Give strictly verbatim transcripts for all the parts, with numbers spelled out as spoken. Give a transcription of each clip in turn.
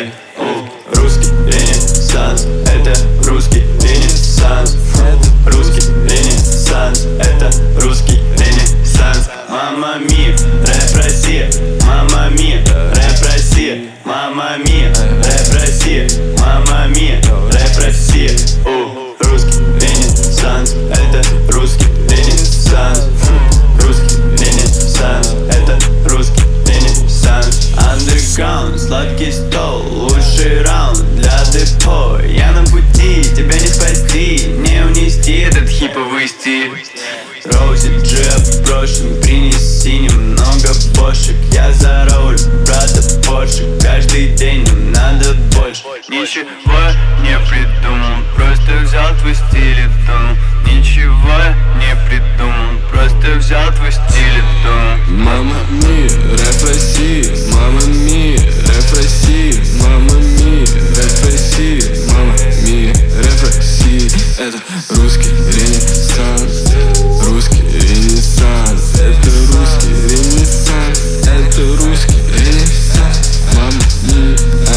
Россия. Русский ренессанс, это русский ренессанс. Русский ренессанс, это русский ренессанс. Мама мия, рэп Россия. Мама мия, рэп Россия. Мама мия, рэп Россия. Мама мия, рэп Россия. Русский ренессанс, это русский ренессанс. Русский ренессанс, это русский ренессанс. Андерграунд, сладкий стол, лучший раунд для депо. Я на пути, тебя не спасти, не унести этот хиповый стиль. Роузи Джиа в прошлом, принеси немного бошек. Я за руль, брата Порше, каждый день нам надо больше. Ничего не придумал, просто взял твой стиль и тон. Ничего не придумал, просто взял твой стиль и тон. Мама мия, рэп Россия. Мама мия, рэп Россия. Мама мия, рэп Россия. Мама мия, рэп Россия. Это русский ренессанс. Русский ренессанс. Это русский ренессанс. Это русский ренессанс. Мама мия,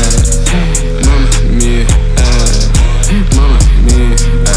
мама мия, мама мия,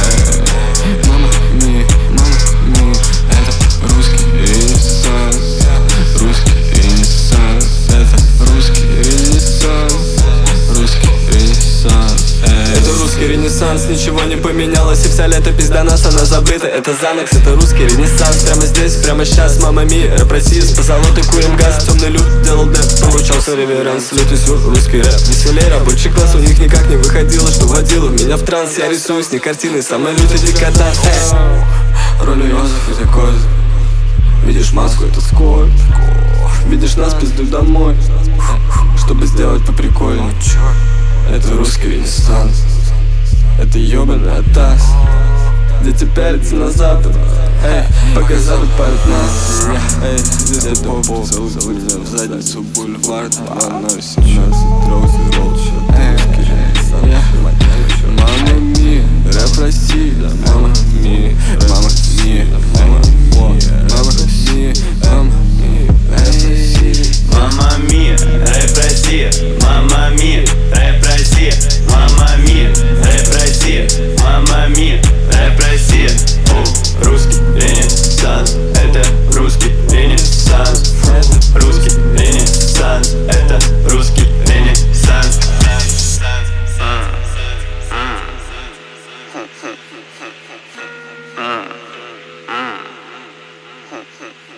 мама мия, мама мия. Это русский ренессанс. Русский ренессанс. Это русский ренессанс. Русский ренессанс. Это русский ренессанс. Ничего не поменялось, и вся летопись до нас, она забыта. Это Занекс, это русский ренессанс. Прямо здесь, прямо сейчас, мама мия, рэп Россия. С позолотой курим газ, темный люд делал деп. Получался реверанс, лютый сюр, русский рэп. Веселей рабочий класс, у них никак не выходило, что водило меня в транс. Я рисую с ней картины, самая лютая дикота. Роли Йозеф, это Коза. Видишь маску, это скотч. Видишь нас, пиздуй домой, чтобы сделать поприкольней. Это русский ренессанс. Это ёбаный атас. Дети пялятся на запад, эй, пока запад палит нас. Эй, здесь это поп, целует меня в задницу, бульвар двадцать семнадцать, роузи ролл. Мама мия, рэп Россия. Мама мия, мама мия, мама мия, мама мия, мама мия, рэп Россия. Мама мия, рэп Россия. Мама мия, рэп Россия. Мама мия, рэп Россия. Мама мия, рэп Россия. Русский ренессанс, это русский ренессанс. Русский ренессанс, это русский ренессанс. Hmm.